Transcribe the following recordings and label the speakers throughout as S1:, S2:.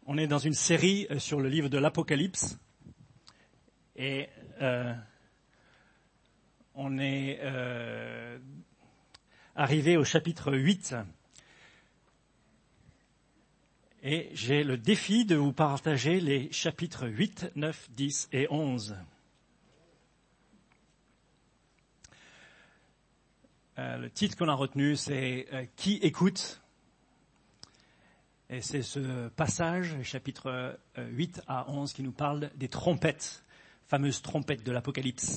S1: On est dans une série sur le livre de l'Apocalypse et on est arrivé au chapitre 8 et j'ai le défi de vous partager les chapitres 8, 9, 10 et 11. Le titre qu'on a retenu, c'est « Qui écoute ?» Et c'est ce passage, chapitre 8 à 11, qui nous parle des trompettes, fameuses trompettes de l'Apocalypse.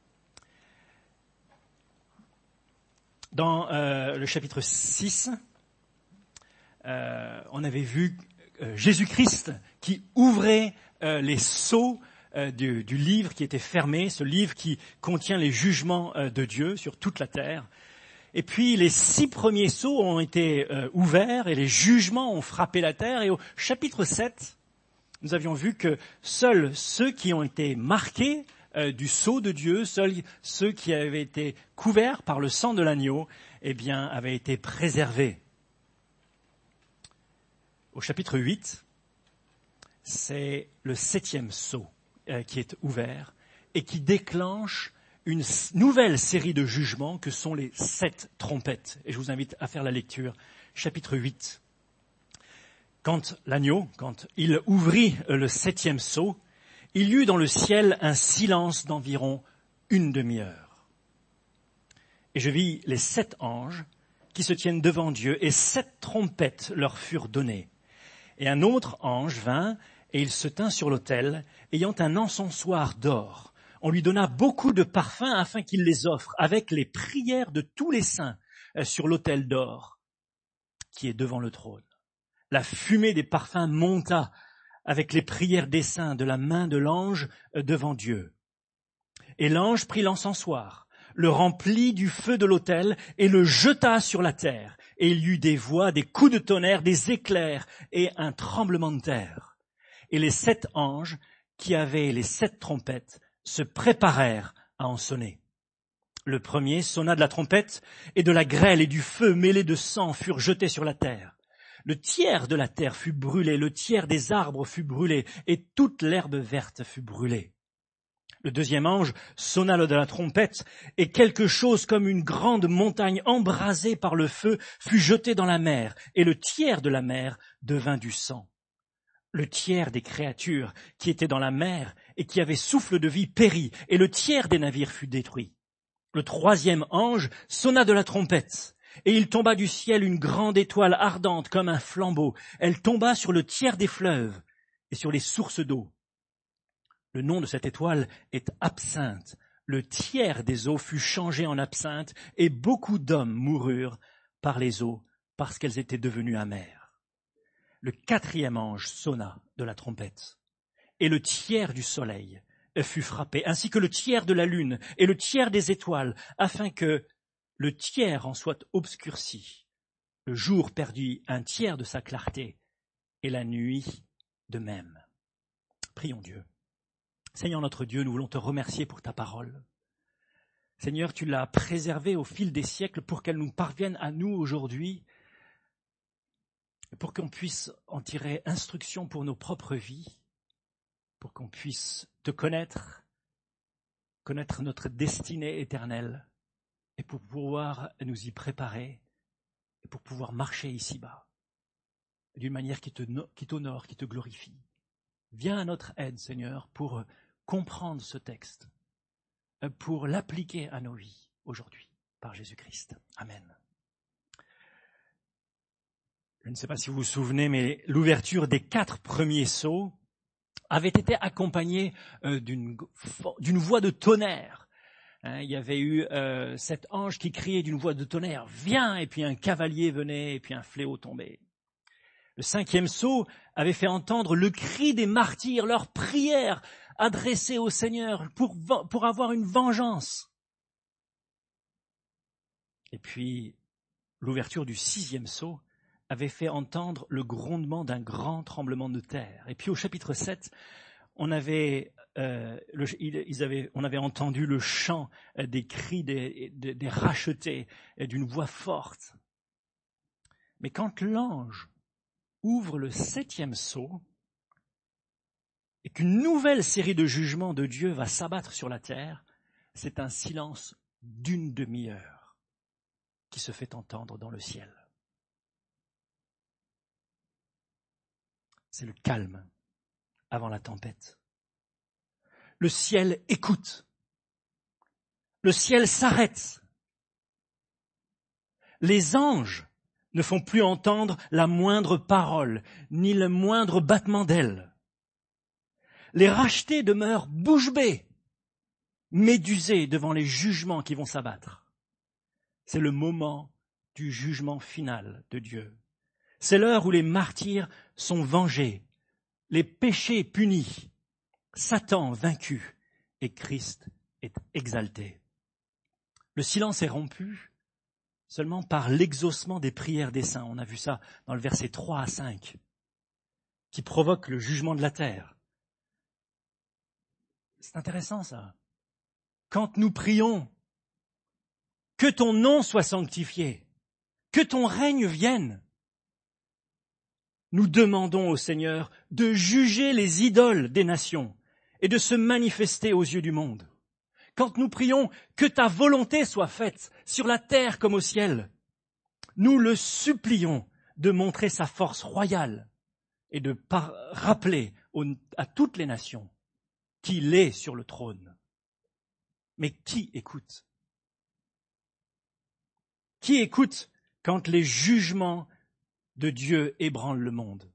S1: Dans le chapitre 6, on avait vu Jésus-Christ qui ouvrait les sceaux du livre qui était fermé, ce livre qui contient les jugements de Dieu sur toute la terre. Et puis les 6 premiers sceaux ont été ouverts et les jugements ont frappé la terre. Et au chapitre 7, nous avions vu que seuls ceux qui ont été marqués du sceau de Dieu, seuls ceux qui avaient été couverts par le sang de l'agneau, eh bien, avaient été préservés. Au chapitre 8, c'est le 7e sceau qui est ouvert et qui déclenche une nouvelle série de jugements que sont les 7 trompettes. Et je vous invite à faire la lecture, chapitre 8. Quand il ouvrit le 7e sceau, il y eut dans le ciel un silence d'environ une demi-heure. Et je vis les 7 anges qui se tiennent devant Dieu, et 7 trompettes leur furent données. Et un autre ange vint, et il se tint sur l'autel, ayant un encensoir d'or. On lui donna beaucoup de parfums afin qu'il les offre, avec les prières de tous les saints sur l'autel d'or qui est devant le trône. La fumée des parfums monta avec les prières des saints de la main de l'ange devant Dieu. Et l'ange prit l'encensoir, le remplit du feu de l'autel et le jeta sur la terre. Et il y eut des voix, des coups de tonnerre, des éclairs et un tremblement de terre. Et les 7 anges qui avaient les 7 trompettes se préparèrent à en sonner. Le premier sonna de la trompette, et de la grêle et du feu mêlés de sang furent jetés sur la terre. Le tiers de la terre fut brûlé, le tiers des arbres fut brûlé, et toute l'herbe verte fut brûlée. Le deuxième ange sonna de la trompette, et quelque chose comme une grande montagne embrasée par le feu fut jetée dans la mer, et le tiers de la mer devint du sang. Le tiers des créatures qui étaient dans la mer et qui avaient souffle de vie périt, et le tiers des navires fut détruit. Le troisième ange sonna de la trompette, et il tomba du ciel une grande étoile ardente comme un flambeau. Elle tomba sur le tiers des fleuves et sur les sources d'eau. Le nom de cette étoile est Absinthe. Le tiers des eaux fut changé en absinthe, et beaucoup d'hommes moururent par les eaux parce qu'elles étaient devenues amères. Le 4e ange sonna de la trompette, et le tiers du soleil fut frappé, ainsi que le tiers de la lune et le tiers des étoiles, afin que le tiers en soit obscurci. Le jour perdit un tiers de sa clarté, et la nuit de même. Prions Dieu. Seigneur notre Dieu, nous voulons te remercier pour ta parole. Seigneur, tu l'as préservée au fil des siècles pour qu'elle nous parvienne à nous aujourd'hui, pour qu'on puisse en tirer instruction pour nos propres vies, pour qu'on puisse te connaître notre destinée éternelle, et pour pouvoir nous y préparer, et pour pouvoir marcher ici-bas, d'une manière qui t'honore, qui te glorifie. Viens à notre aide, Seigneur, pour comprendre ce texte, pour l'appliquer à nos vies aujourd'hui, par Jésus-Christ. Amen. Je ne sais pas si vous vous souvenez, mais l'ouverture des 4 premiers sceaux avait été accompagnée d'une voix de tonnerre. Il y avait eu cet ange qui criait d'une voix de tonnerre, « Viens !» et puis un cavalier venait et puis un fléau tombait. Le 5e sceau avait fait entendre le cri des martyrs, leurs prières adressées au Seigneur pour avoir une vengeance. Et puis l'ouverture du 6e sceau avait fait entendre le grondement d'un grand tremblement de terre. Et puis au chapitre 7, on avait entendu le chant des cris des rachetés d'une voix forte. Mais quand l'ange ouvre le 7e sceau, et qu'une nouvelle série de jugements de Dieu va s'abattre sur la terre, c'est un silence d'une demi-heure qui se fait entendre dans le ciel. C'est le calme avant la tempête. Le ciel écoute. Le ciel s'arrête. Les anges ne font plus entendre la moindre parole, ni le moindre battement d'ailes. Les rachetés demeurent bouche bée, médusés devant les jugements qui vont s'abattre. C'est le moment du jugement final de Dieu. C'est l'heure où les martyrs sont vengés, les péchés punis, Satan vaincu et Christ est exalté. Le silence est rompu seulement par l'exaucement des prières des saints. On a vu ça dans le verset 3 à 5, qui provoque le jugement de la terre. C'est intéressant ça. Quand nous prions, que ton nom soit sanctifié, que ton règne vienne, nous demandons au Seigneur de juger les idoles des nations et de se manifester aux yeux du monde. Quand nous prions que ta volonté soit faite sur la terre comme au ciel, nous le supplions de montrer sa force royale et de rappeler à toutes les nations qu'il est sur le trône. Mais qui écoute? Qui écoute quand les jugements de Dieu ébranlent le monde?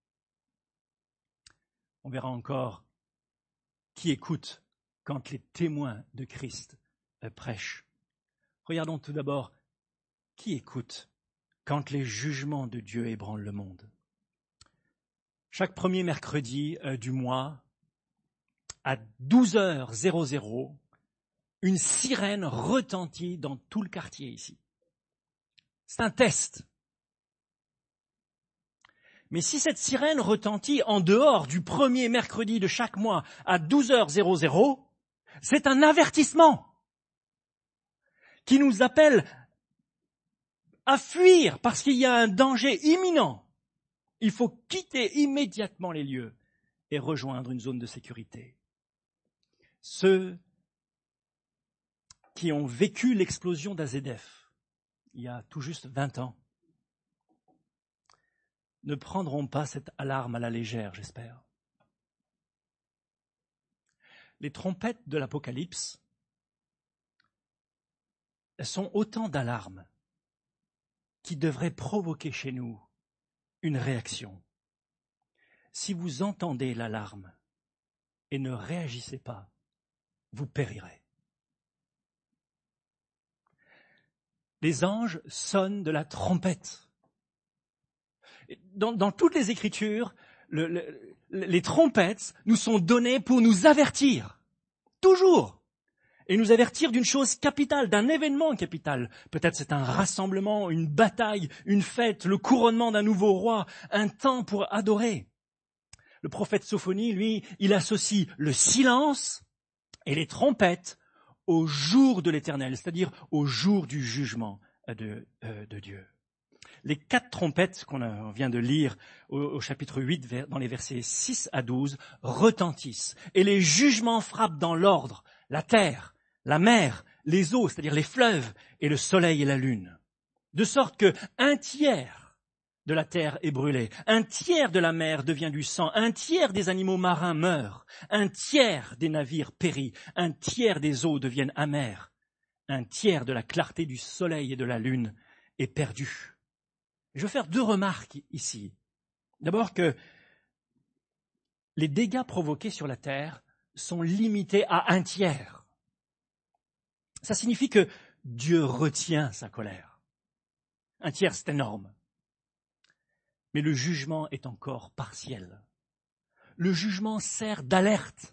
S1: On verra encore qui écoute quand les témoins de Christ prêchent. Regardons tout d'abord qui écoute quand les jugements de Dieu ébranlent le monde. Chaque premier mercredi du mois, à 12h00, une sirène retentit dans tout le quartier ici. C'est un test. Mais si cette sirène retentit en dehors du premier mercredi de chaque mois à 12h00, c'est un avertissement qui nous appelle à fuir parce qu'il y a un danger imminent. Il faut quitter immédiatement les lieux et rejoindre une zone de sécurité. Ceux qui ont vécu l'explosion d'AZF il y a tout juste 20 ans ne prendront pas cette alarme à la légère, j'espère. Les trompettes de l'Apocalypse sont autant d'alarmes qui devraient provoquer chez nous une réaction. Si vous entendez l'alarme et ne réagissez pas, vous périrez. Les anges sonnent de la trompette. Dans toutes les Écritures, les trompettes nous sont données pour nous avertir, toujours, et nous avertir d'une chose capitale, d'un événement capital. Peut-être c'est un rassemblement, une bataille, une fête, le couronnement d'un nouveau roi, un temps pour adorer. Le prophète Sophonie, lui, il associe le silence et les trompettes au jour de l'Éternel, c'est-à-dire au jour du jugement de Dieu. Les 4 trompettes qu'on vient de lire au chapitre 8, dans les versets 6 à 12, retentissent. Et les jugements frappent dans l'ordre la terre, la mer, les eaux, c'est-à-dire les fleuves, et le soleil et la lune. De sorte que 1/3 de la terre est brûlé, 1/3 de la mer devient du sang, 1/3 des animaux marins meurent, 1/3 des navires périt, 1/3 des eaux deviennent amères, 1/3 de la clarté du soleil et de la lune est perdue. Je veux faire 2 remarques ici. D'abord que les dégâts provoqués sur la terre sont limités à 1/3. Ça signifie que Dieu retient sa colère. 1/3, c'est énorme. Mais le jugement est encore partiel. Le jugement sert d'alerte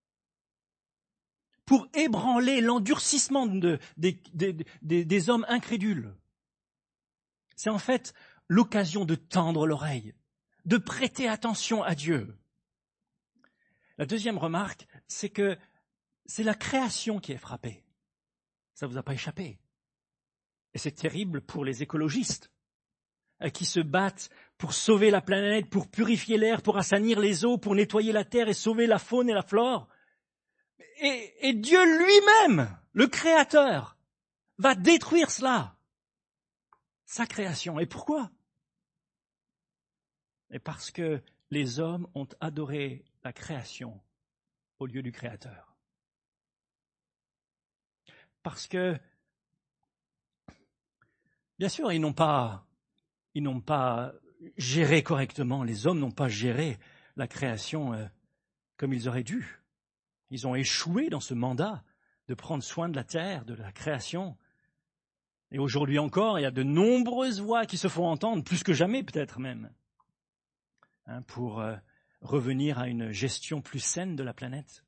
S1: pour ébranler l'endurcissement des hommes incrédules. C'est en fait l'occasion de tendre l'oreille, de prêter attention à Dieu. La deuxième remarque, c'est que c'est la création qui est frappée. Ça ne vous a pas échappé. Et c'est terrible pour les écologistes qui se battent pour sauver la planète, pour purifier l'air, pour assainir les eaux, pour nettoyer la terre et sauver la faune et la flore. Et Dieu lui-même, le Créateur, va détruire cela, sa création. Et pourquoi? Et parce que les hommes ont adoré la création au lieu du Créateur. Parce que, bien sûr, ils n'ont pas géré correctement, les hommes n'ont pas géré la création comme ils auraient dû. Ils ont échoué dans ce mandat de prendre soin de la terre, de la création. Et aujourd'hui encore, il y a de nombreuses voix qui se font entendre, plus que jamais peut-être même, pour revenir à une gestion plus saine de la planète.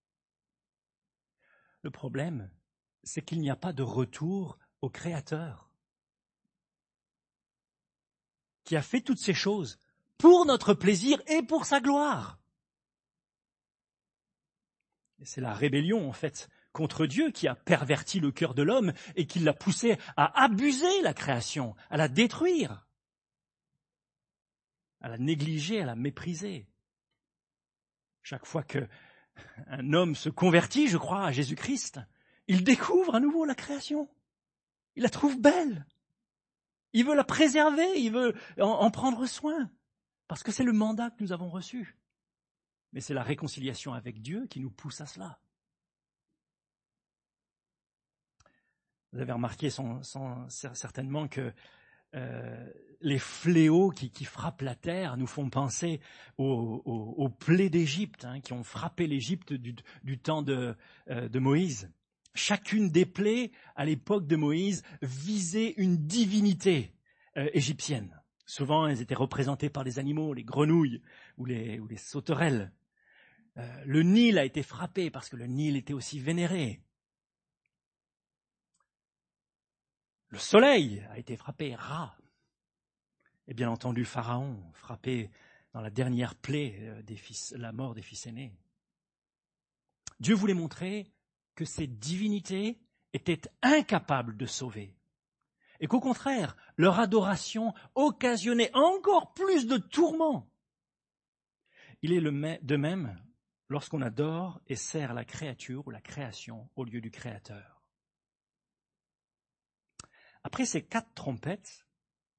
S1: Le problème, c'est qu'il n'y a pas de retour au Créateur, qui a fait toutes ces choses pour notre plaisir et pour sa gloire. Et c'est la rébellion, en fait, contre Dieu qui a perverti le cœur de l'homme et qui l'a poussé à abuser la création, à la détruire, à la négliger, à la mépriser. Chaque fois qu'un homme se convertit, je crois, à Jésus-Christ, il découvre à nouveau la création. Il la trouve belle. Il veut la préserver, il veut en prendre soin, parce que c'est le mandat que nous avons reçu. Mais c'est la réconciliation avec Dieu qui nous pousse à cela. Vous avez remarqué certainement que les fléaux qui frappent la terre nous font penser aux plaies d'Égypte, qui ont frappé l'Égypte du temps de Moïse. Chacune des plaies, à l'époque de Moïse, visait une divinité égyptienne. Souvent, elles étaient représentées par des animaux, les grenouilles ou les sauterelles. Le Nil a été frappé parce que le Nil était aussi vénéré. Le soleil a été frappé, Ra. Et bien entendu, Pharaon, frappé dans la dernière plaie la mort des fils aînés. Dieu voulait montrer que ces divinités étaient incapables de sauver. Et qu'au contraire, leur adoration occasionnait encore plus de tourments. Il est de même lorsqu'on adore et sert la créature ou la création au lieu du Créateur. Après ces 4 trompettes,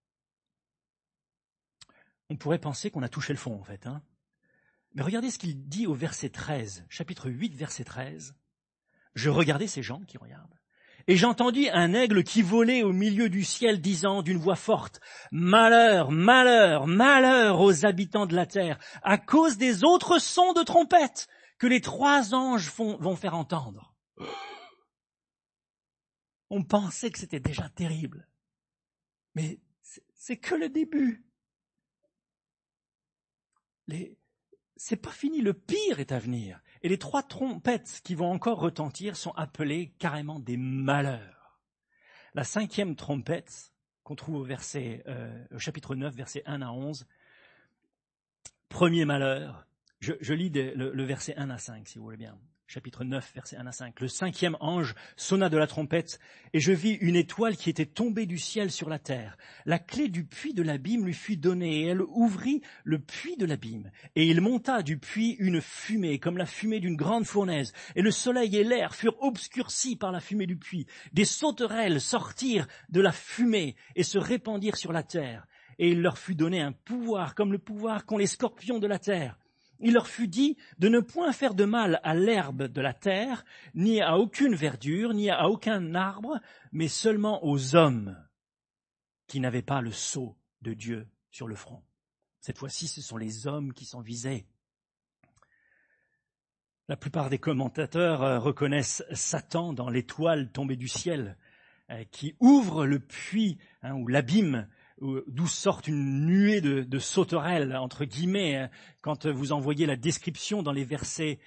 S1: on pourrait penser qu'on a touché le fond en fait. Mais regardez ce qu'il dit au verset 13, chapitre 8, verset 13. Je regardais ces gens qui regardent. Et j'entendis un aigle qui volait au milieu du ciel disant d'une voix forte, « Malheur, malheur, malheur aux habitants de la terre, à cause des autres sons de trompette que les 3 anges vont faire entendre. » On pensait que c'était déjà terrible. Mais c'est que le début. C'est pas fini, le pire est à venir. Et les 3 trompettes qui vont encore retentir sont appelées carrément des malheurs. La 5e trompette, qu'on trouve au chapitre 9, versets 1 à 11, premier malheur, je lis le verset 1 à 5, si vous voulez bien. Chapitre 9, versets 1 à 5. Le 5e ange sonna de la trompette, et je vis une étoile qui était tombée du ciel sur la terre. La clé du puits de l'abîme lui fut donnée, et elle ouvrit le puits de l'abîme. Et il monta du puits une fumée, comme la fumée d'une grande fournaise. Et le soleil et l'air furent obscurcis par la fumée du puits. Des sauterelles sortirent de la fumée et se répandirent sur la terre. Et il leur fut donné un pouvoir, comme le pouvoir qu'ont les scorpions de la terre. Il leur fut dit de ne point faire de mal à l'herbe de la terre, ni à aucune verdure, ni à aucun arbre, mais seulement aux hommes qui n'avaient pas le sceau de Dieu sur le front. Cette fois-ci, ce sont les hommes qui sont visés. La plupart des commentateurs reconnaissent Satan dans l'étoile tombée du ciel, qui ouvre le puits ou l'abîme, d'où sort une nuée de sauterelles, entre guillemets, quand vous envoyez la description dans les versets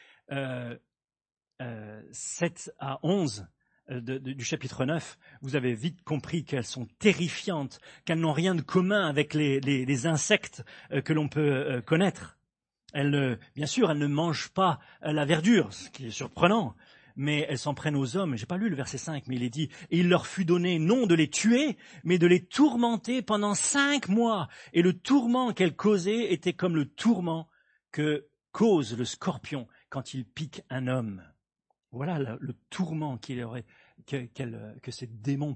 S1: 7 à 11 du chapitre 9, vous avez vite compris qu'elles sont terrifiantes, qu'elles n'ont rien de commun avec les insectes que l'on peut connaître. Bien sûr, elles ne mangent pas la verdure, ce qui est surprenant, mais elles s'en prennent aux hommes. J'ai pas lu le verset 5, mais il est dit, et il leur fut donné non de les tuer, mais de les tourmenter pendant 5 mois. Et le tourment qu'elles causaient était comme le tourment que cause le scorpion quand il pique un homme. Voilà le tourment que ces démons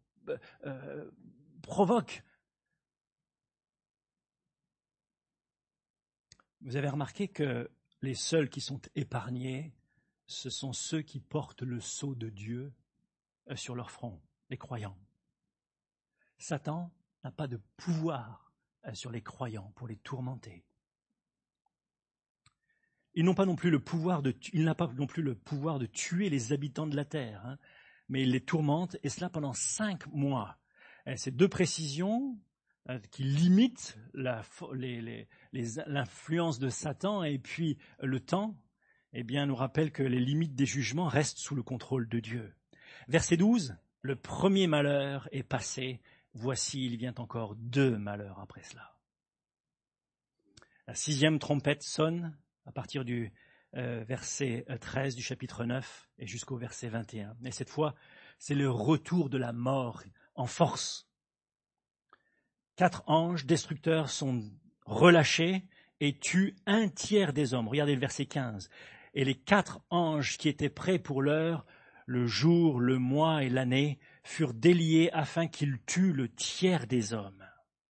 S1: provoquent. Vous avez remarqué que les seuls qui sont épargnés, ce sont ceux qui portent le sceau de Dieu sur leur front, les croyants. Satan n'a pas de pouvoir sur les croyants pour les tourmenter. Il n'a pas non plus le pouvoir de tuer les habitants de la terre, hein, mais il les tourmente, et cela pendant 5 mois. Et ces 2 précisions qui limitent l'influence de Satan et puis le temps, eh bien, nous rappellent que les limites des jugements restent sous le contrôle de Dieu. Verset 12, le premier malheur est passé, voici il vient encore 2 malheurs après cela. La 6e trompette sonne à partir du verset 13 du chapitre 9 et jusqu'au verset 21. Et cette fois, c'est le retour de la mort en force. 4 anges destructeurs sont relâchés et tuent 1/3 des hommes. Regardez le verset 15. Et les 4 anges qui étaient prêts pour l'heure, le jour, le mois et l'année, furent déliés afin qu'ils tuent le 1/3 des hommes,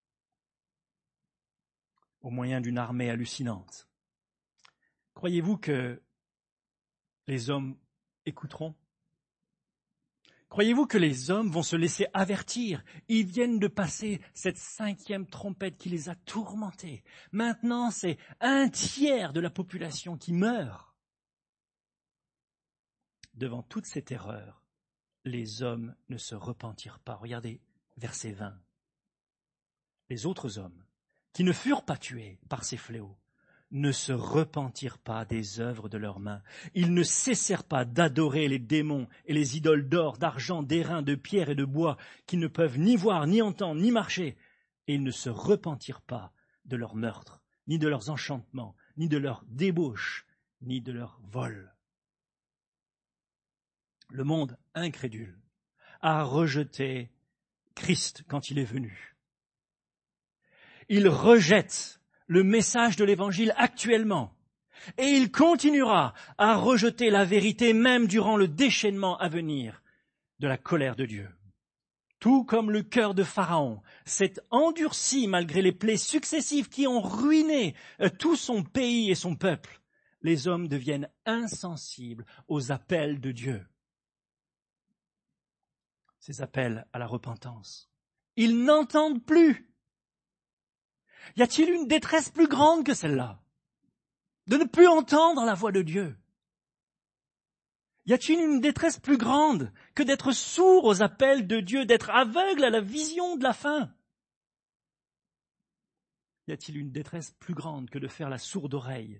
S1: au moyen d'une armée hallucinante. Croyez-vous que les hommes écouteront ? Croyez-vous que les hommes vont se laisser avertir ? Ils viennent de passer cette 5e trompette qui les a tourmentés. Maintenant, c'est 1/3 de la population qui meurt. Devant toute cette terreur, les hommes ne se repentirent pas. Regardez, verset 20. Les autres hommes, qui ne furent pas tués par ces fléaux, ne se repentirent pas des œuvres de leurs mains. Ils ne cessèrent pas d'adorer les démons et les idoles d'or, d'argent, d'airain, de pierre et de bois, qui ne peuvent ni voir, ni entendre, ni marcher. Et ils ne se repentirent pas de leurs meurtres, ni de leurs enchantements, ni de leurs débauches, ni de leurs vols. Le monde incrédule a rejeté Christ quand il est venu. Il rejette le message de l'Évangile actuellement, et il continuera à rejeter la vérité même durant le déchaînement à venir de la colère de Dieu. Tout comme le cœur de Pharaon s'est endurci malgré les plaies successives qui ont ruiné tout son pays et son peuple, les hommes deviennent insensibles aux appels de Dieu. Ces appels à la repentance. Ils n'entendent plus. Y a-t-il une détresse plus grande que celle-là? De ne plus entendre la voix de Dieu? Y a-t-il une détresse plus grande que d'être sourd aux appels de Dieu, d'être aveugle à la vision de la fin? Y a-t-il une détresse plus grande que de faire la sourde oreille?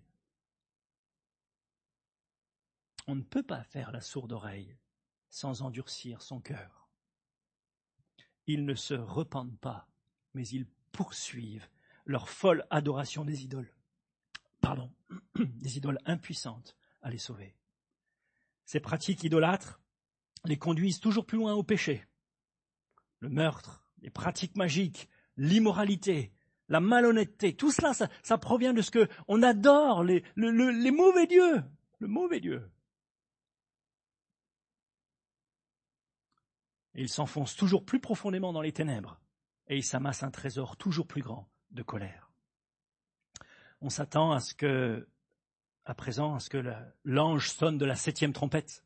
S1: On ne peut pas faire la sourde oreille sans endurcir son cœur. Ils ne se repentent pas, mais ils poursuivent leur folle adoration des idoles. Des idoles impuissantes à les sauver. Ces pratiques idolâtres les conduisent toujours plus loin au péché. Le meurtre, les pratiques magiques, l'immoralité, la malhonnêteté, tout cela, ça provient de ce que on adore, les mauvais dieux, le mauvais Dieu. Et ils s'enfoncent toujours plus profondément dans les ténèbres, et ils s'amassent un trésor toujours plus grand de colère. On s'attend à présent, l'ange sonne de la 7e trompette.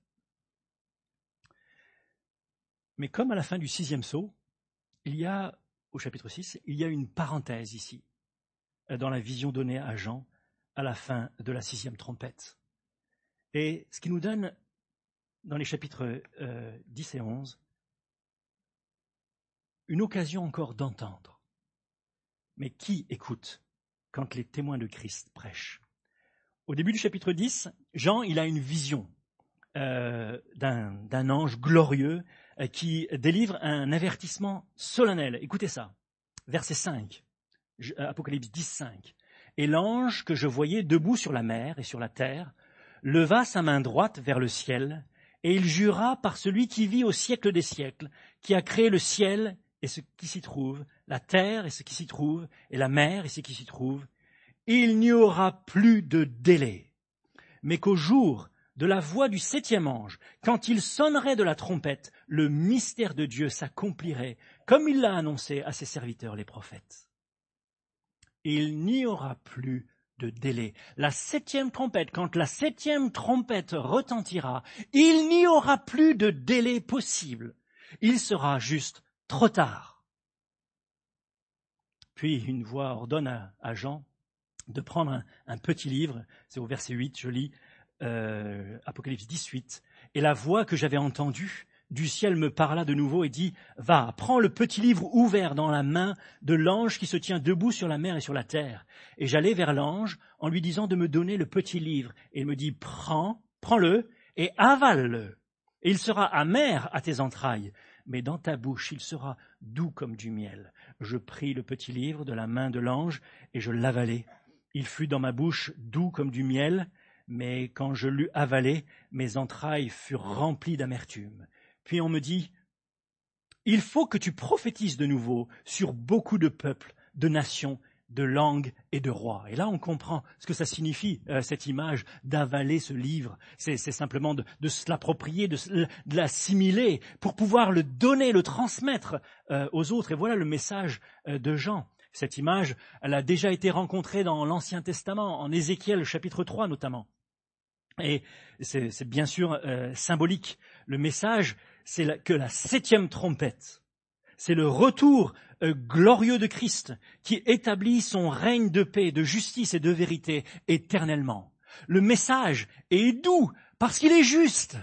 S1: Mais comme à la fin du 6e sceau, au chapitre 6, il y a une parenthèse ici, dans la vision donnée à Jean, à la fin de la 6e trompette. Et ce qui nous donne, dans les chapitres 10 et 11, une occasion encore d'entendre. Mais qui écoute quand les témoins de Christ prêchent? Au début du chapitre 10, Jean, il a une vision d'un ange glorieux qui délivre un avertissement solennel. Écoutez ça, verset 5, Apocalypse 10, 5. « Et l'ange que je voyais debout sur la mer et sur la terre, leva sa main droite vers le ciel, et il jura par celui qui vit au siècle des siècles, qui a créé le ciel et ce qui s'y trouve, la terre et ce qui s'y trouve, et la mer et ce qui s'y trouve, il n'y aura plus de délai, mais qu'au jour de la voix du 7e ange, quand il sonnerait de la trompette, le mystère de Dieu s'accomplirait, comme il l'a annoncé à ses serviteurs les prophètes. Il n'y aura plus de délai. La 7e trompette, quand la 7e trompette retentira, il n'y aura plus de délai possible. Il sera juste trop tard. Puis une voix ordonne à Jean de prendre un petit livre, c'est au verset 8, je lis Apocalypse 18, et la voix que j'avais entendue du ciel me parla de nouveau et dit, « Va, prends le petit livre ouvert dans la main de l'ange qui se tient debout sur la mer et sur la terre. » Et j'allai vers l'ange en lui disant de me donner le petit livre. Et il me dit, « Prends-le et avale-le. Et il sera amer à tes entrailles, mais dans ta bouche il sera doux comme du miel. » Je pris le petit livre de la main de l'ange et je l'avalai. Il fut dans ma bouche doux comme du miel, mais quand je l'eus avalé, mes entrailles furent remplies d'amertume. Puis on me dit, « Il faut que tu prophétises de nouveau sur beaucoup de peuples, de nations, de langues et de rois. » Et là, on comprend ce que ça signifie, cette image d'avaler ce livre. C'est simplement de se l'approprier, de l'assimiler pour pouvoir le donner, le transmettre aux autres. Et voilà le message de Jean. Cette image, elle a déjà été rencontrée dans l'Ancien Testament, en Ézéchiel chapitre 3 notamment. Et c'est bien sûr symbolique. Le message, c'est que la 7e trompette, c'est le retour glorieux de Christ qui établit son règne de paix, de justice et de vérité éternellement. Le message est doux parce qu'il est juste.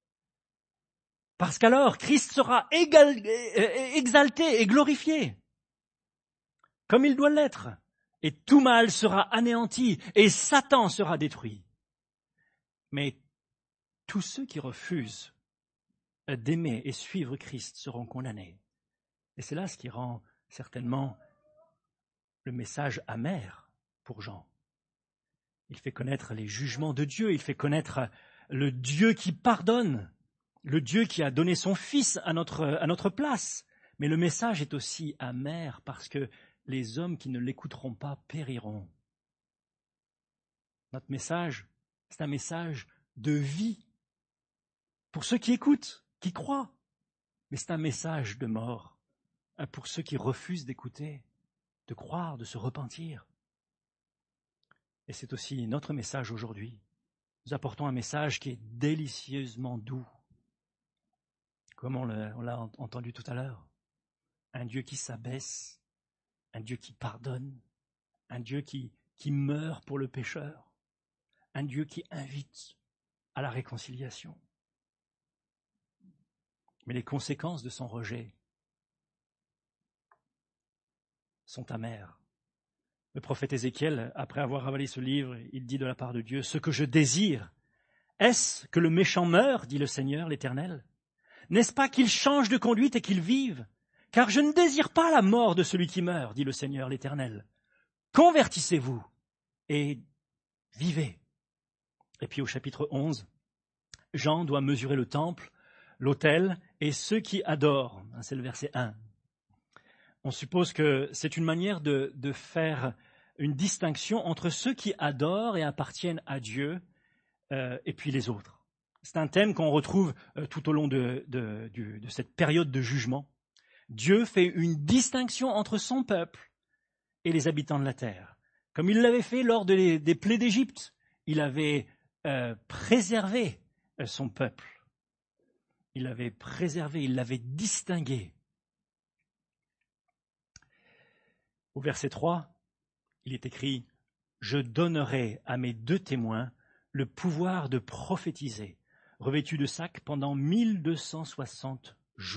S1: Parce qu'alors Christ sera exalté et glorifié, comme il doit l'être. Et tout mal sera anéanti et Satan sera détruit. Mais tous ceux qui refusent d'aimer et suivre Christ seront condamnés. Et c'est là ce qui rend certainement le message amer pour Jean. Il fait connaître les jugements de Dieu, il fait connaître le Dieu qui pardonne, le Dieu qui a donné son Fils à notre place. Mais le message est aussi amer parce que les hommes qui ne l'écouteront pas périront. Notre message, c'est un message de vie pour ceux qui écoutent, qui croient. Mais c'est un message de mort pour ceux qui refusent d'écouter, de croire, de se repentir. Et c'est aussi notre message aujourd'hui. Nous apportons un message qui est délicieusement doux, comme on l'a entendu tout à l'heure. Un Dieu qui s'abaisse, un Dieu qui pardonne, un Dieu qui meurt pour le pécheur, un Dieu qui invite à la réconciliation. Mais les conséquences de son rejet sont amères. Le prophète Ézéchiel, après avoir avalé ce livre, il dit de la part de Dieu, « Ce que je désire, est-ce que le méchant meure, dit le Seigneur, l'Éternel? N'est-ce pas qu'il change de conduite et qu'il vive? Car je ne désire pas la mort de celui qui meurt, dit le Seigneur, l'Éternel. Convertissez-vous et vivez. » Et puis au chapitre 11, Jean doit mesurer le temple, l'autel et ceux qui adorent. C'est le verset 1. On suppose que c'est une manière de faire une distinction entre ceux qui adorent et appartiennent à Dieu et puis les autres. C'est un thème qu'on retrouve tout au long de cette période de jugement. Dieu fait une distinction entre son peuple et les habitants de la terre. Comme il l'avait fait lors des plaies d'Égypte, il avait préservé son peuple. Il l'avait préservé, il l'avait distingué. Au verset 3, il est écrit « Je donnerai à mes 2 témoins le pouvoir de prophétiser, revêtus de sac pendant 1260 jours. »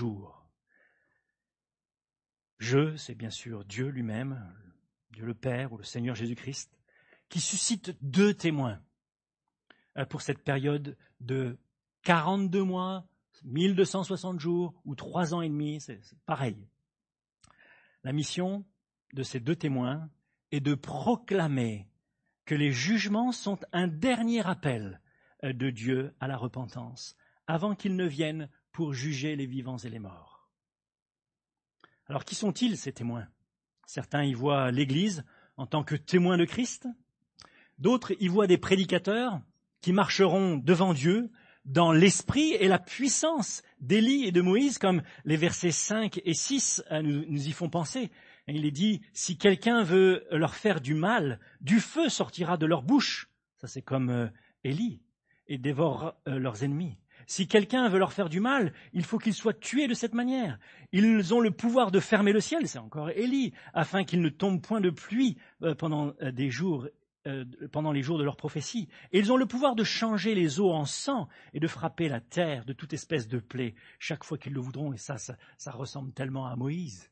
S1: C'est bien sûr Dieu lui-même, Dieu le Père ou le Seigneur Jésus-Christ, qui suscite 2 témoins pour cette période de 42 mois, 1260 jours ou 3 ans et demi, c'est pareil. La mission de ces 2 témoins est de proclamer que les jugements sont un dernier appel de Dieu à la repentance, avant qu'il ne vienne pour juger les vivants et les morts. Alors qui sont-ils ces témoins ? Certains y voient l'Église en tant que témoin de Christ, d'autres y voient des prédicateurs qui marcheront devant Dieu dans l'esprit et la puissance d'Élie et de Moïse, comme les versets 5 et 6 nous y font penser. Et il est dit, si quelqu'un veut leur faire du mal, du feu sortira de leur bouche. Ça c'est comme Élie, et dévore leurs ennemis. Si quelqu'un veut leur faire du mal, il faut qu'ils soient tués de cette manière. Ils ont le pouvoir de fermer le ciel, c'est encore Élie, afin qu'il ne tombe point de pluie pendant les jours de leur prophétie. Et ils ont le pouvoir de changer les eaux en sang et de frapper la terre de toute espèce de plaie chaque fois qu'ils le voudront. Et ça ressemble tellement à Moïse.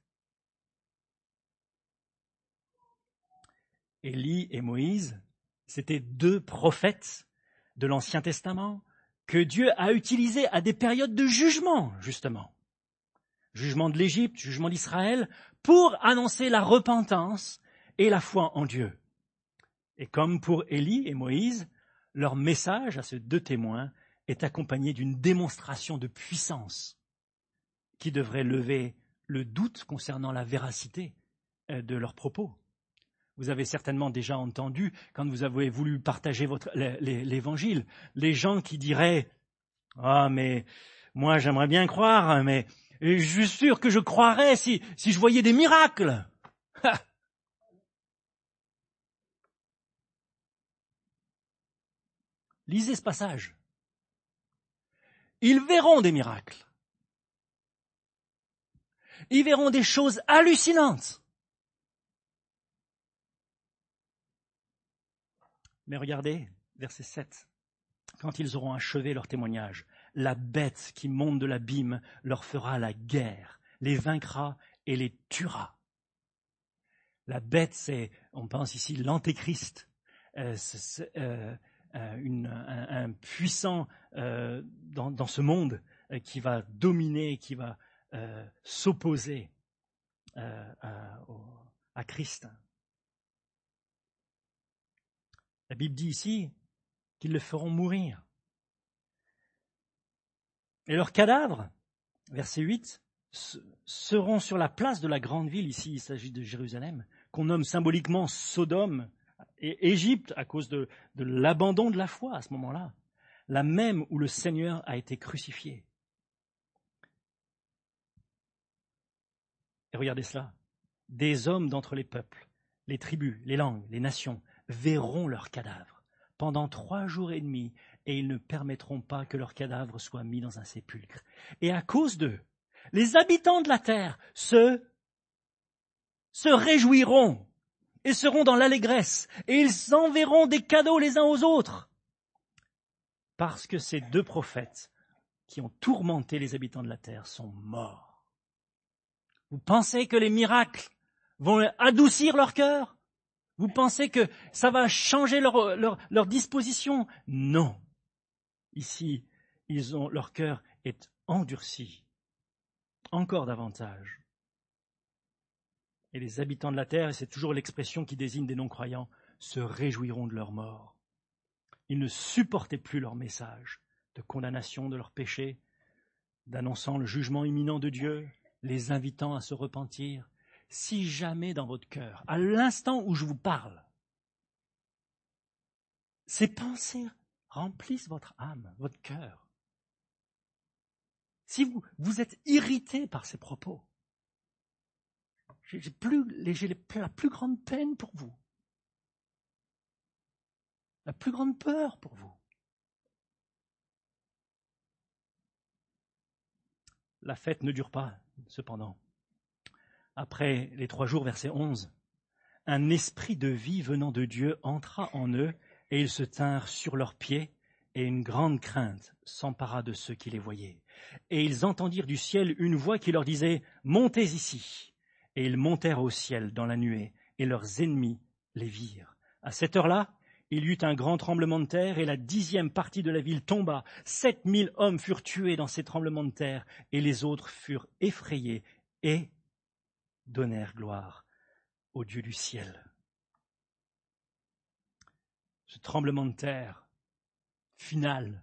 S1: Élie et Moïse, c'était deux prophètes de l'Ancien Testament que Dieu a utilisés à des périodes de jugement, justement. Jugement de l'Égypte, jugement d'Israël, pour annoncer la repentance et la foi en Dieu. Et comme pour Élie et Moïse, leur message à ces deux témoins est accompagné d'une démonstration de puissance qui devrait lever le doute concernant la véracité de leurs propos. Vous avez certainement déjà entendu, quand vous avez voulu partager l'évangile, les gens qui diraient « Ah, mais moi j'aimerais bien croire, mais je suis sûr que je croirais si je voyais des miracles. » Lisez ce passage. Ils verront des miracles. Ils verront des choses hallucinantes. Mais regardez, verset 7. Quand ils auront achevé leur témoignage, la bête qui monte de l'abîme leur fera la guerre, les vaincra et les tuera. La bête, c'est, on pense ici, l'antéchrist, un puissant dans ce monde qui va dominer, qui va s'opposer à Christ. La Bible dit ici qu'ils le feront mourir. Et leurs cadavres, verset 8, seront sur la place de la grande ville, ici il s'agit de Jérusalem, qu'on nomme symboliquement Sodome et Égypte à cause de l'abandon de la foi à ce moment-là, la même où le Seigneur a été crucifié. Et regardez cela, des hommes d'entre les peuples, les tribus, les langues, les nations, verront leurs cadavres pendant 3 jours et demi, et ils ne permettront pas que leurs cadavres soient mis dans un sépulcre. Et à cause d'eux, les habitants de la terre se réjouiront et seront dans l'allégresse, et ils enverront des cadeaux les uns aux autres. Parce que ces deux prophètes qui ont tourmenté les habitants de la terre sont morts. Vous pensez que les miracles vont adoucir leur cœur ? Vous pensez que ça va changer leur disposition ? Non. Ici, leur cœur est endurci, encore davantage. Et les habitants de la terre, et c'est toujours l'expression qui désigne des non-croyants, se réjouiront de leur mort. Ils ne supportaient plus leur message de condamnation de leurs péchés, d'annonçant le jugement imminent de Dieu, les invitant à se repentir. Si jamais dans votre cœur, à l'instant où je vous parle, ces pensées remplissent votre âme, votre cœur, si vous êtes irrité par ces propos, j'ai la plus grande peine pour vous, la plus grande peur pour vous. La fête ne dure pas, cependant. Après les 3 jours, verset 11, un esprit de vie venant de Dieu entra en eux, et ils se tinrent sur leurs pieds, et une grande crainte s'empara de ceux qui les voyaient. Et ils entendirent du ciel une voix qui leur disait « Montez ici !» Et ils montèrent au ciel dans la nuée, et leurs ennemis les virent. À cette heure-là, il y eut un grand tremblement de terre, et la 10e partie de la ville tomba. 7000 hommes furent tués dans ces tremblements de terre, et les autres furent effrayés et donnèrent gloire au Dieu du ciel. Ce tremblement de terre finale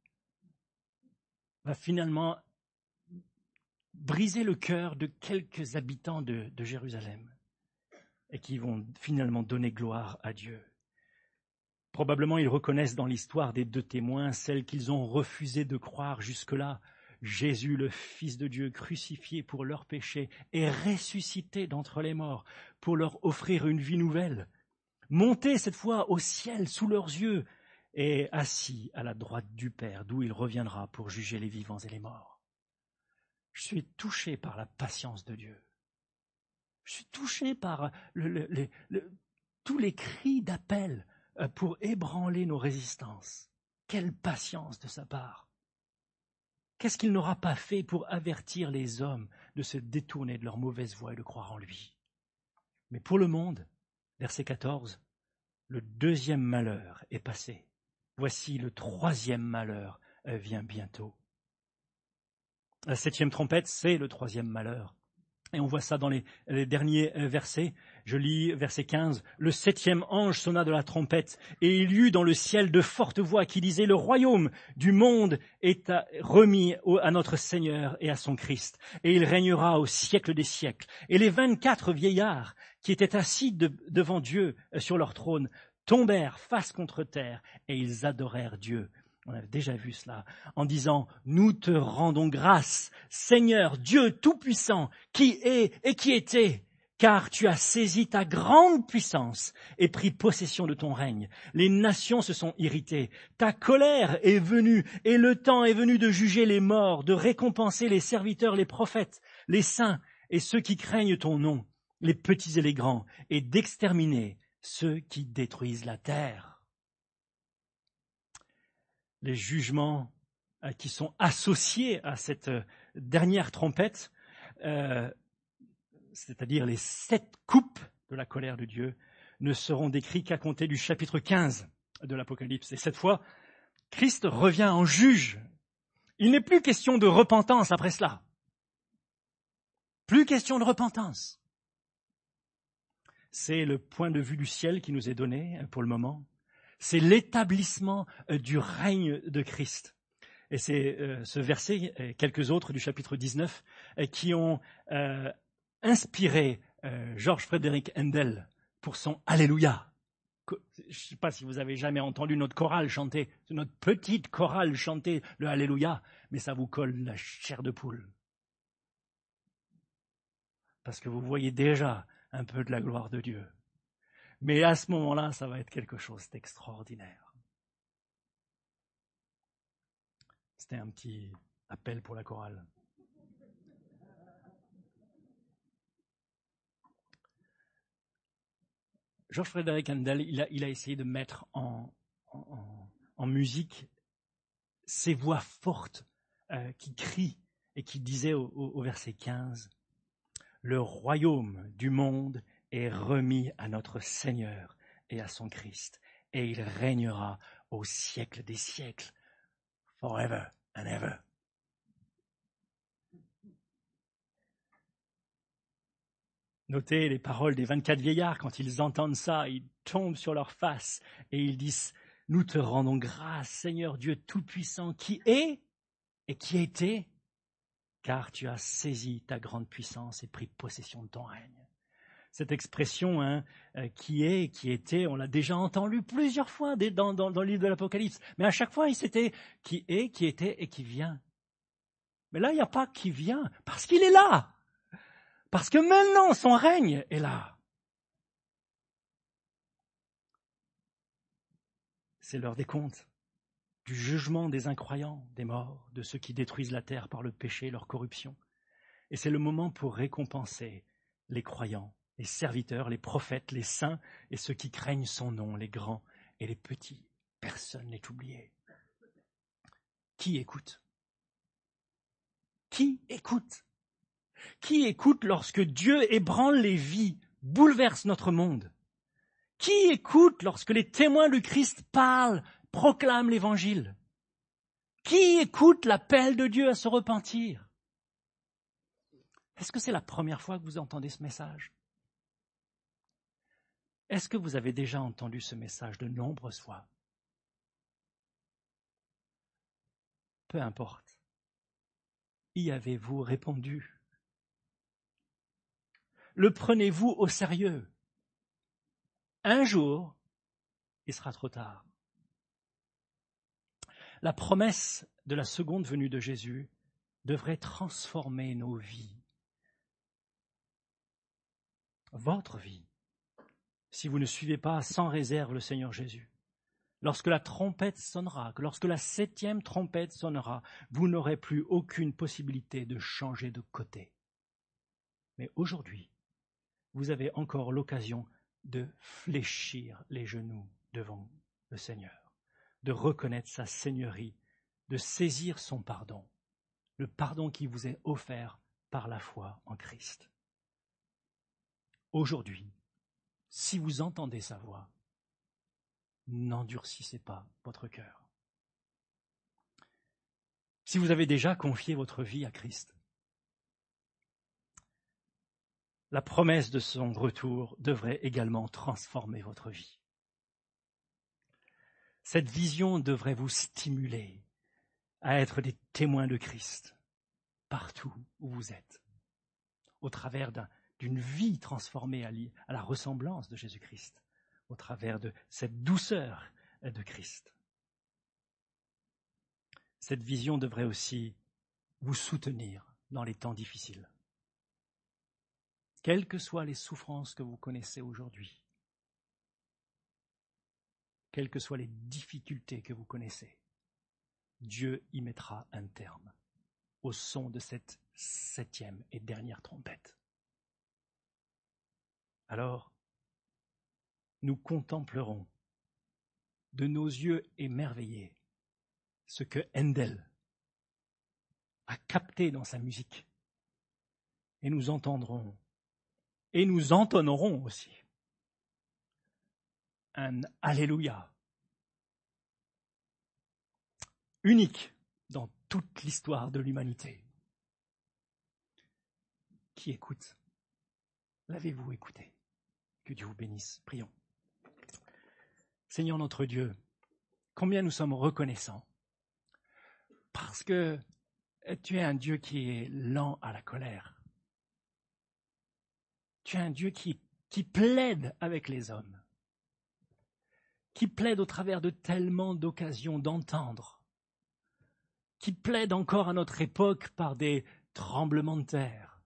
S1: va finalement briser le cœur de quelques habitants de Jérusalem et qui vont finalement donner gloire à Dieu. Probablement ils reconnaissent dans l'histoire des 2 témoins celle qu'ils ont refusé de croire jusque-là, Jésus, le Fils de Dieu, crucifié pour leurs péchés et ressuscité d'entre les morts pour leur offrir une vie nouvelle, monté cette fois au ciel sous leurs yeux et assis à la droite du Père, d'où il reviendra pour juger les vivants et les morts. Je suis touché par la patience de Dieu. Je suis touché par tous les cris d'appel pour ébranler nos résistances. Quelle patience de sa part! Qu'est-ce qu'il n'aura pas fait pour avertir les hommes de se détourner de leur mauvaise voie et de croire en lui? Mais pour le monde, verset 14, le 2e malheur est passé. Voici le 3e malheur vient bientôt. La 7e trompette, c'est le 3e malheur. Et on voit ça dans les derniers versets. Je lis verset 15. Le 7e ange sonna de la trompette, et il y eut dans le ciel de fortes voix qui disaient: le royaume du monde est remis à notre Seigneur et à son Christ, et il régnera au siècle des siècles. Et les 24 vieillards qui étaient assis devant Dieu sur leur trône tombèrent face contre terre, et ils adorèrent Dieu. On a déjà vu cela, en disant: nous te rendons grâce, Seigneur Dieu Tout-Puissant, qui est et qui était, car tu as saisi ta grande puissance et pris possession de ton règne. Les nations se sont irritées, ta colère est venue, et le temps est venu de juger les morts, de récompenser les serviteurs, les prophètes, les saints et ceux qui craignent ton nom, les petits et les grands, et d'exterminer ceux qui détruisent la terre. Les jugements qui sont associés à cette dernière trompette, c'est-à-dire les 7 coupes de la colère de Dieu, ne seront décrits qu'à compter du chapitre 15 de l'Apocalypse. Et cette fois, Christ revient en juge. Il n'est plus question de repentance après cela. Plus question de repentance. C'est le point de vue du ciel qui nous est donné pour le moment. C'est l'établissement du règne de Christ. Et c'est ce verset et quelques autres du chapitre 19 qui ont inspiré Georges Frédéric Handel pour son Alléluia. Je ne sais pas si vous avez jamais entendu notre chorale chanter, notre petite chorale chanter le Alléluia, mais ça vous colle la chair de poule. Parce que vous voyez déjà un peu de la gloire de Dieu. Mais à ce moment-là, ça va être quelque chose d'extraordinaire. C'était un petit appel pour la chorale. Georges Frédéric Handel, il a essayé de mettre en musique ces voix fortes qui crient et qui disaient au verset 15, « Le royaume du monde est remis à notre Seigneur et à son Christ, et il régnera au siècle des siècles, forever and ever. » Notez les paroles des 24 vieillards, quand ils entendent ça, ils tombent sur leur face et ils disent: « Nous te rendons grâce, Seigneur Dieu Tout-Puissant, qui est et qui était, car tu as saisi ta grande puissance et pris possession de ton règne. » Cette expression, qui est et qui était, on l'a déjà entendu plusieurs fois dans le livre de l'Apocalypse, mais à chaque fois, c'était qui est, qui était et qui vient. Mais là, il n'y a pas qui vient, parce qu'il est là. Parce que maintenant, son règne est là. C'est l'heure des comptes, du jugement des incroyants, des morts, de ceux qui détruisent la terre par le péché et leur corruption. Et c'est le moment pour récompenser les croyants, les serviteurs, les prophètes, les saints et ceux qui craignent son nom, les grands et les petits. Personne n'est oublié. Qui écoute? Qui écoute? Qui écoute lorsque Dieu ébranle les vies, bouleverse notre monde? Qui écoute lorsque les témoins du Christ parlent, proclament l'évangile? Qui écoute l'appel de Dieu à se repentir? Est-ce que c'est la première fois que vous entendez ce message? Est-ce que vous avez déjà entendu ce message de nombreuses fois? peu importe. Y avez-vous répondu? Le prenez-vous au sérieux? Un jour, il sera trop tard. La promesse de la seconde venue de Jésus devrait transformer nos vies. Votre vie, si vous ne suivez pas sans réserve le Seigneur Jésus. Lorsque la trompette sonnera, lorsque la 7e trompette sonnera, vous n'aurez plus aucune possibilité de changer de côté. Mais aujourd'hui, vous avez encore l'occasion de fléchir les genoux devant le Seigneur, de reconnaître sa seigneurie, de saisir son pardon, le pardon qui vous est offert par la foi en Christ. Aujourd'hui, si vous entendez sa voix, n'endurcissez pas votre cœur. Si vous avez déjà confié votre vie à Christ, la promesse de son retour devrait également transformer votre vie. Cette vision devrait vous stimuler à être des témoins de Christ partout où vous êtes, au travers d'une vie transformée à la ressemblance de Jésus-Christ, au travers de cette douceur de Christ. Cette vision devrait aussi vous soutenir dans les temps difficiles. Quelles que soient les souffrances que vous connaissez aujourd'hui, quelles que soient les difficultés que vous connaissez, Dieu y mettra un terme au son de cette 7e et dernière trompette. Alors, nous contemplerons de nos yeux émerveillés ce que Handel a capté dans sa musique. Et nous entendrons, et nous entonnerons aussi, un Alléluia unique dans toute l'histoire de l'humanité. Qui écoute? L'avez-vous écouté? Que Dieu vous bénisse. Prions. Seigneur notre Dieu, combien nous sommes reconnaissants parce que tu es un Dieu qui est lent à la colère. Tu es un Dieu qui plaide avec les hommes, qui plaide au travers de tellement d'occasions d'entendre, qui plaide encore à notre époque par des tremblements de terre,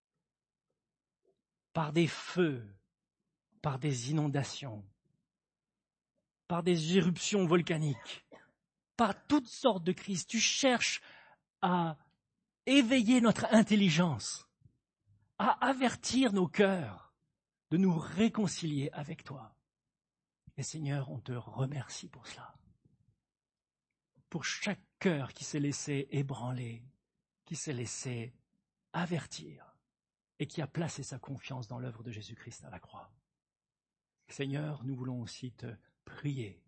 S1: par des feux, par des inondations, par des éruptions volcaniques, par toutes sortes de crises. Tu cherches à éveiller notre intelligence, à avertir nos cœurs, de nous réconcilier avec toi. Et Seigneur, on te remercie pour cela. Pour chaque cœur qui s'est laissé ébranler, qui s'est laissé avertir et qui a placé sa confiance dans l'œuvre de Jésus-Christ à la croix. Seigneur, nous voulons aussi te prier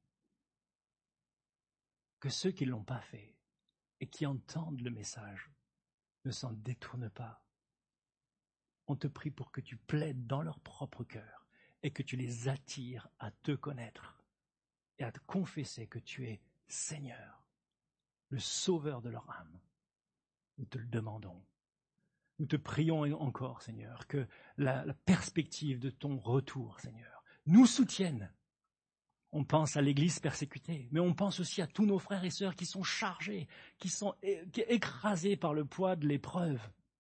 S1: que ceux qui ne l'ont pas fait et qui entendent le message ne s'en détournent pas. On te prie pour que tu plaides dans leur propre cœur et que tu les attires à te connaître et à te confesser que tu es Seigneur, le sauveur de leur âme. Nous te le demandons. Nous te prions encore, Seigneur, que la perspective de ton retour, Seigneur, nous soutienne. On pense à l'Église persécutée, mais on pense aussi à tous nos frères et sœurs qui sont chargés, qui sont écrasés par le poids de l'épreuve,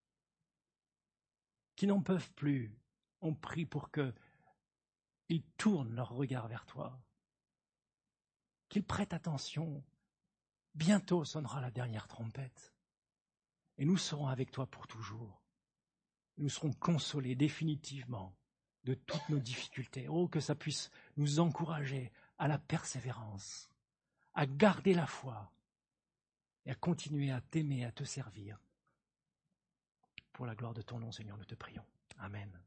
S1: qui n'en peuvent plus. On prie pour qu'ils tournent leur regard vers toi, qu'ils prêtent attention. Bientôt sonnera la dernière trompette. Et nous serons avec toi pour toujours. Nous serons consolés définitivement de toutes nos difficultés. Oh, que ça puisse nous encourager à la persévérance, à garder la foi et à continuer à t'aimer, à te servir. Pour la gloire de ton nom, Seigneur, nous te prions. Amen.